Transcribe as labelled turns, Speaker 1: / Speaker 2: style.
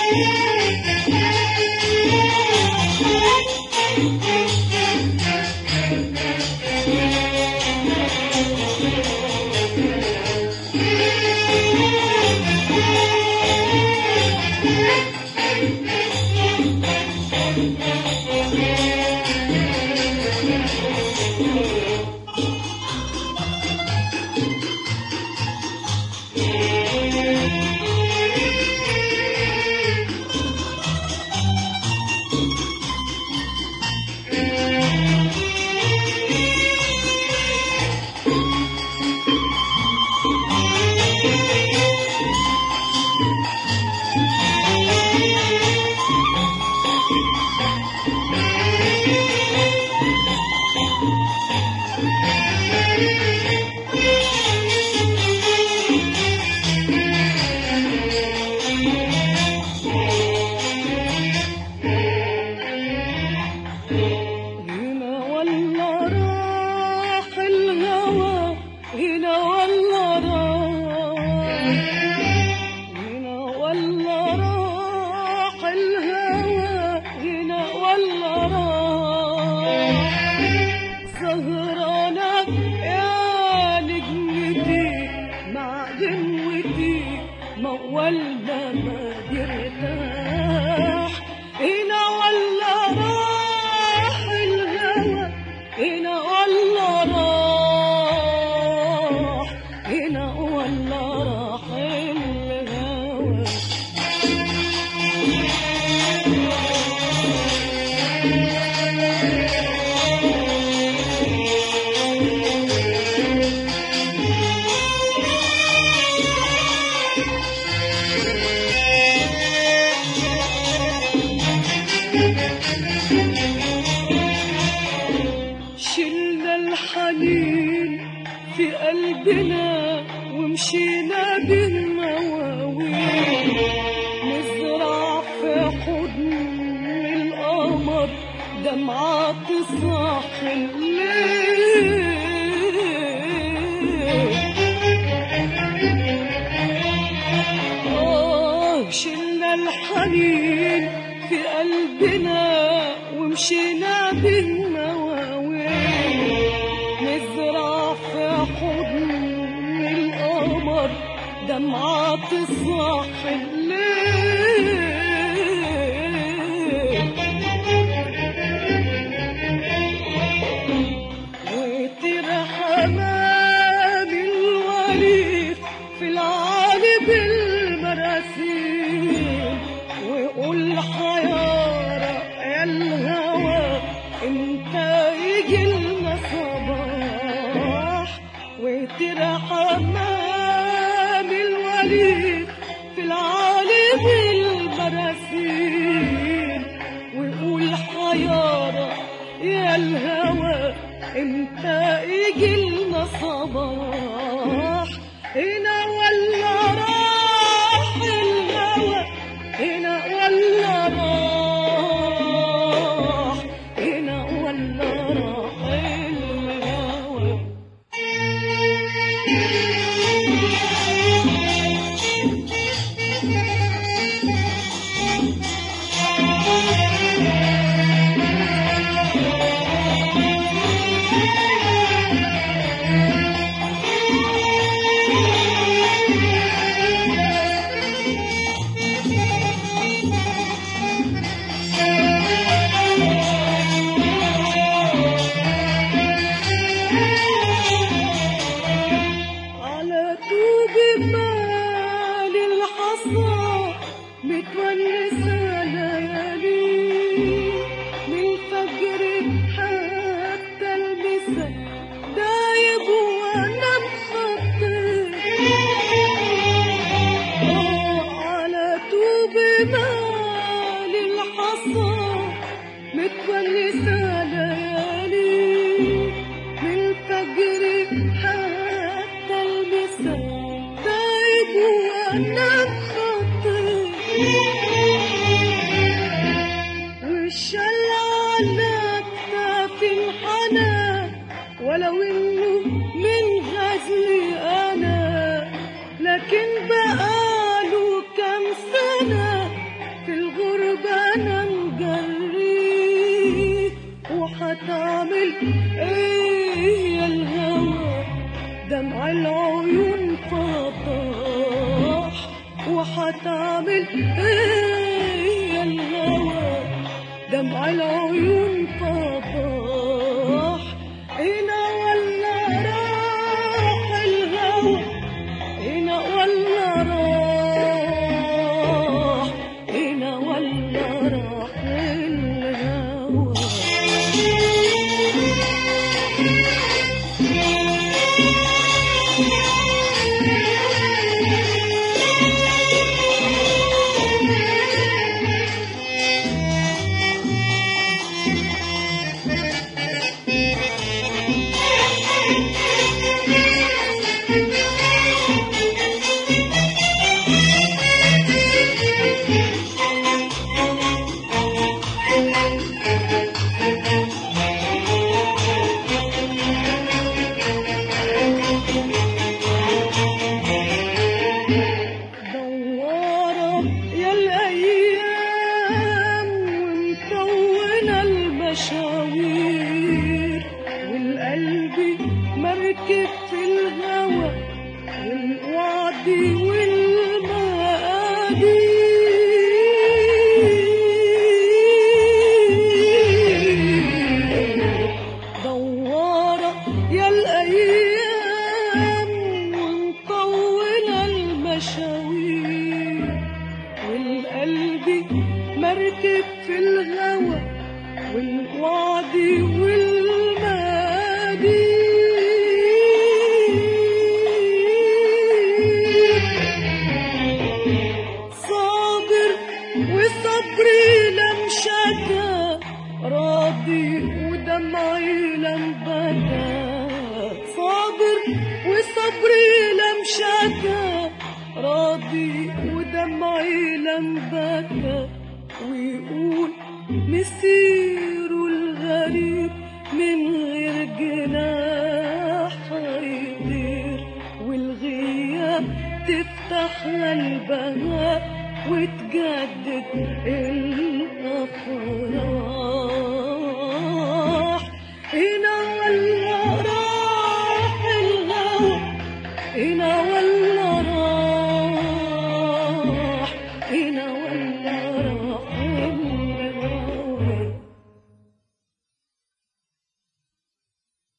Speaker 1: ولا ما يرتاح هنا ولا راح الهوى هنا ولا راح هنا ولا راح الهوى شلنا الحنين في قلبنا ومشينا بالمواويل نزرع في حضن القمر دمعة تصاح الليل شلنا الحنين في قلبنا ومشينا بالمواويل نزرع في حضن القمر دمعة تصاح الليل ويطير حمام الوريد في العالي بالمراسيل ويقول حيارى يا الهوى امتى يجي لنا صباح ويطير حمام الوريد في العالي بالمراسيل ويقول حيارى يا الهوى امتى يجي لنا صباح هنا ولا راح الهوى هنا ولا راح هنا ولا راح الهوى متونسة ليالي من الفجر حتى المساء دايب وانا مخطط على طوب مال الحصى متونسة ليالي من الفجر حتى المساء دايب وانا والشل على كتافي الحنان ولو انه من غزلي انا لكن بقاله كم سنة في العيون فضاح وحتعمل ايه يا الهوى دمع العيون فضاح هنا ولا راح الهوى هنا ولا راح هنا ولا راح الهوى مشاوير والقلب مركب في الهوى والوعد والمقادير دوارة يا الأيام ومطولة المشاوير والقلب مركب في الهوى والوعد والمقادير صابر وصبري لم شكا راضي ودمعي لم بكى صابر وصبري لم شكا راضي ودمعي لم بكى ويقول مسير الغريب من غير جناح يطير والغياب تفتح البهاء وتجدد الأفراح هنا